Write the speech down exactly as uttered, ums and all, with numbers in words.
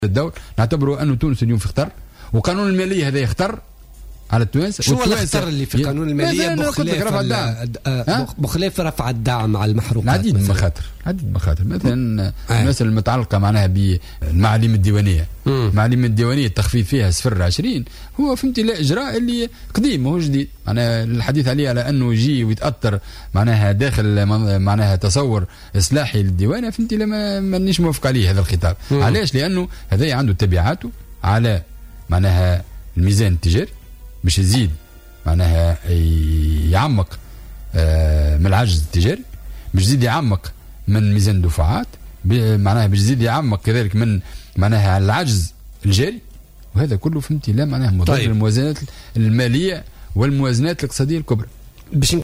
الدور نعتبره أنه تونس اليوم في خطر، وقانون المالية هذا يختار على التوانسه. شو الخطر اللي في قانون الماليه بخلاف بخلاف رفع الدعم على المحروقات؟ عديد من المخاطر، عديد من المخاطر مثلا المسألة المتعلقه معناها بالمعاليم الديوانيه. المعاليم الديوانيه التخفيض فيها صفر عشرين هو فهمتي لا اجراء اللي قديم ماهوش جديد، معناها الحديث عليه على انه يجي ويتاثر معناها داخل معناها تصور اصلاحي للديوانه فهمتي لما مانيش موافق عليه هذا الخطاب. مم. علاش؟ لانه هذا عنده تبعاته على معناها الميزان التجاري باش يزيد معناها يعمق آه من العجز التجاري، باش يزيد يعمق من ميزان الدفعات، معناها باش يزيد يعمق كذلك من معناها العجز الجاري، وهذا كله فهمتي لا معناها مضر. طيب. الموازنات الماليه والموازنات الاقتصاديه الكبرى.